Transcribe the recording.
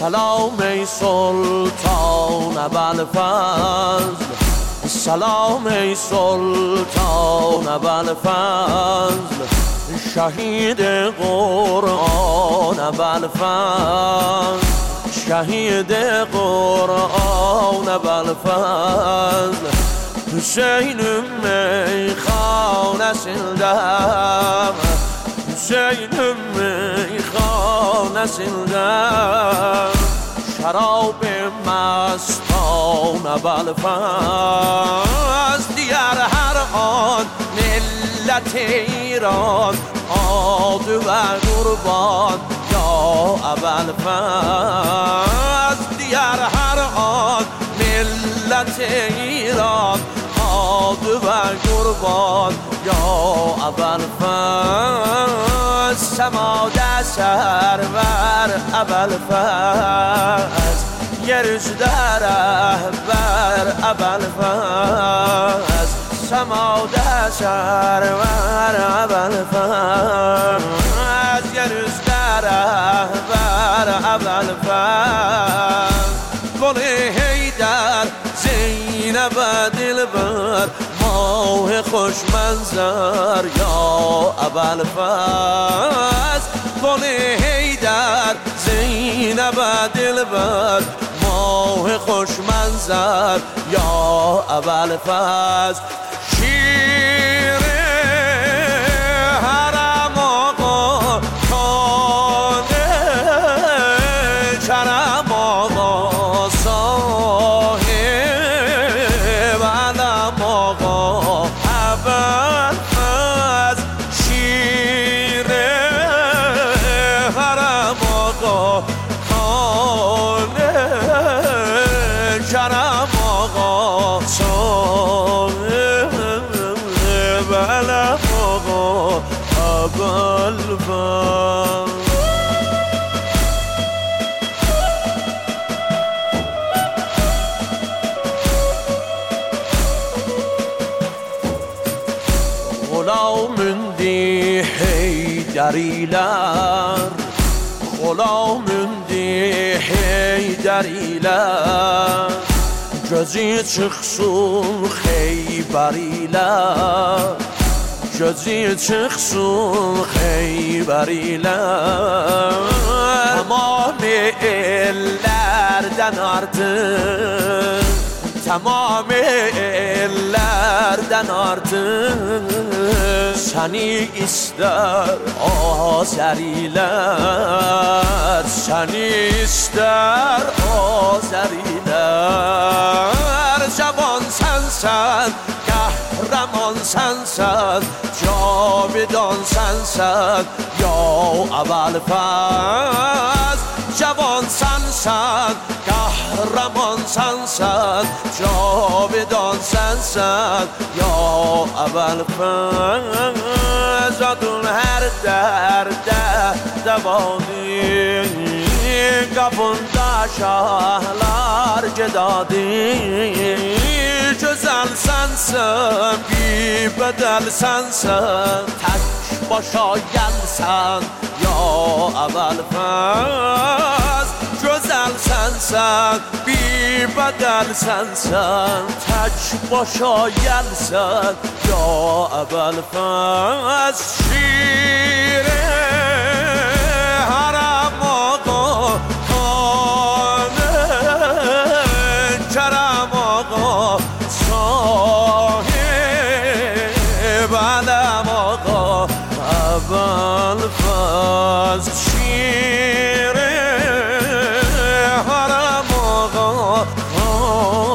سلام ای سلطان ابوالفضل، سلام ای سلطان ابوالفضل، شهید قرآن ابوالفضل، شهید قرآن ابوالفضل. Hüseyin'im meyhanesindem، Hüseyin'im meyhanesindem، şarab mastane Belfast. Diyar her an millet İran adı ve kurban ya Belfast. Diyar her an millet İran adı ve kurban ya Belfast. Semada server Belfast، yeryüzde rehber Belfast. Semada server Belfast، yeryüzde rehber Belfast. Gül-i Heydər Zeynəb dilber، ماه خوش منظر یا ابوالفضل. گل حیدر زینب دلبر، ماه خوش منظر یا ابوالفضل. شیر حرم آقا خانه کرم آقا، صاحب علم آقا ابوالفضل. شیر حرم آقا خانه کرم آقا، صاحب علم آقا ابوالفضل. Gülamündi Heyderiler، Gülamündi Heyderiler، gözü çıksın Heyberiler، gözü çıksın Heyberiler. Tamam ellerden artık، tamam ellerden artık، seni ister Azeriler، seni ister Azeriler. Cavan sensen, kahraman sensen، cavidan sensen ya Abulfaz. Cavan sensen, kahraman sensen، cavidan sensen ya Abulfaz. Adın her derde devadır، kapında şahlar gedadır. Güzel sensen, bir bedel sensen، tek başa gelsen ya Abulfaz. Güzel sensen, bir bedel sensen، tek başa gelsen ya Abulfaz. Şire haram ağa خانه کرم آقا، صاحب علم آقا ابوالفضل. شیر حرم آقا